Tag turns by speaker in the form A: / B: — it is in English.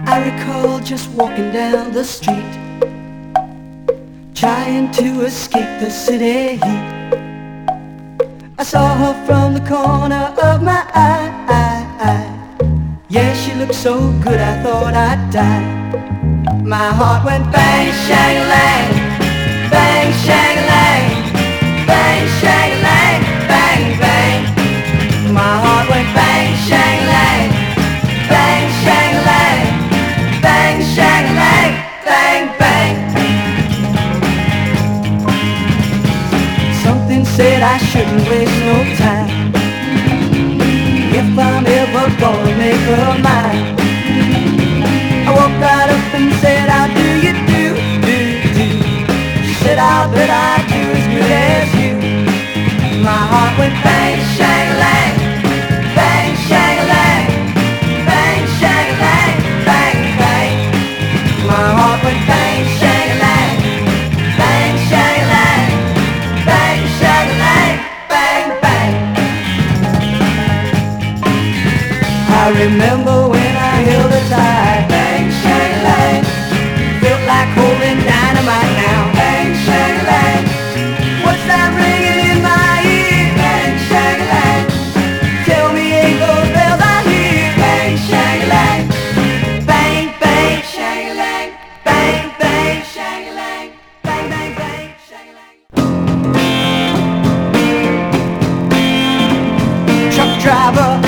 A: I recall just walking down the street, trying to escape the city heat. I saw her from the corner of my eye. Yeah, she looked so good I thought I'd die. My heart went bang, shang-a-lang, bang, shang-a-lang, bang, shang-a-lang, bang, bang. My heart went bang, shang-a-lang, bang, shang-a-lang, bang, shang-a-lang, bang, bang. Something said I shouldn't waste no time if I'm ever gonna make her mine. I walked right up and said, how do you do, do, do? She said, I'll bet I do as good as you. My heart went bang, shang-a-lang, bang, shang-a-lang, bang, shang-a-lang, bang, bang. My heart went bang, shang-a-lang, bang, shang-a-lang, bang, shang-a-lang, bang, bang. I remember when I held her tight, bang, shang-a-lang. Felt like holding dynamite now, bang, shang-a-lang. What's that ringing in my ear, bang, shang-a-lang? Tell me ain't those bells I hear, bang, shang-a-lang. Bang, bang, shang-a-lang, bang, bang, shang-a-lang, bang, bang, bang, shang-a-lang. Truck driver,